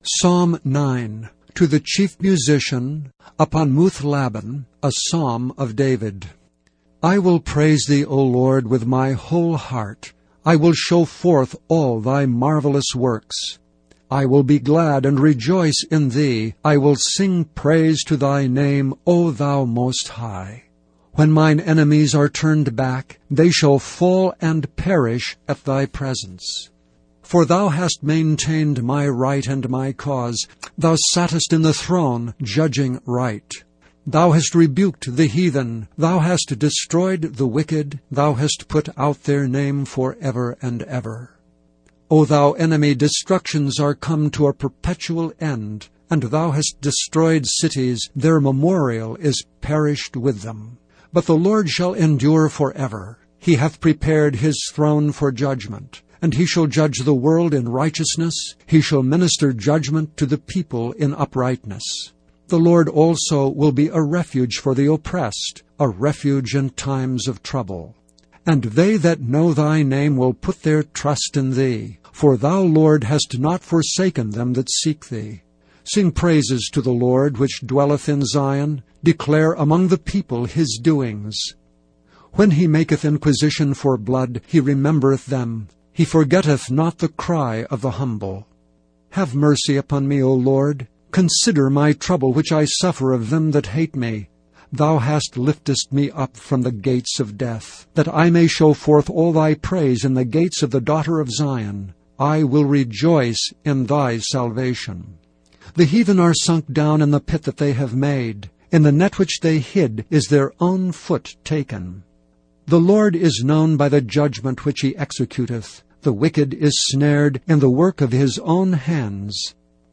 Psalm 9. To the chief musician, upon Muth-labben, a psalm of David. I will praise thee, O Lord, with my whole heart. I will show forth all thy marvelous works. I will be glad and rejoice in thee. I will sing praise to thy name, O thou Most High. When mine enemies are turned back, they shall fall and perish at thy presence. For thou hast maintained my right and my cause. Thou sattest in the throne, judging right. Thou hast rebuked the heathen. Thou hast destroyed the wicked. Thou hast put out their name for ever and ever. O thou enemy, destructions are come to a perpetual end, and thou hast destroyed cities. Their memorial is perished with them. But the Lord shall endure forever. He hath prepared his throne for judgment. And he shall judge the world in righteousness. He shall minister judgment to the people in uprightness. The Lord also will be a refuge for the oppressed, a refuge in times of trouble. And they that know thy name will put their trust in thee. For thou, Lord, hast not forsaken them that seek thee. Sing praises to the Lord, which dwelleth in Zion. Declare among the people his doings. When he maketh inquisition for blood, he remembereth them. He forgetteth not the cry of the humble. Have mercy upon me, O Lord. Consider my trouble which I suffer of them that hate me. Thou hast liftest me up from the gates of death, that I may show forth all thy praise in the gates of the daughter of Zion. I will rejoice in thy salvation. The heathen are sunk down in the pit that they have made. In the net which they hid is their own foot taken. The Lord is known by the judgment which he executeth. The wicked is snared in the work of his own hands.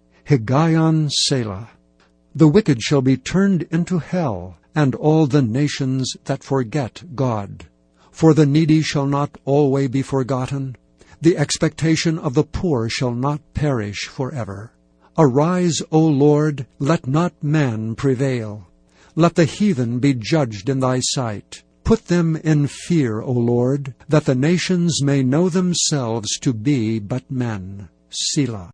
Higgaion Selah. The wicked shall be turned into hell, and all the nations that forget God. For the needy shall not always be forgotten. The expectation of the poor shall not perish forever. Arise, O Lord, let not man prevail. Let the heathen be judged in thy sight. Put them in fear, O Lord, that the nations may know themselves to be but men. Selah.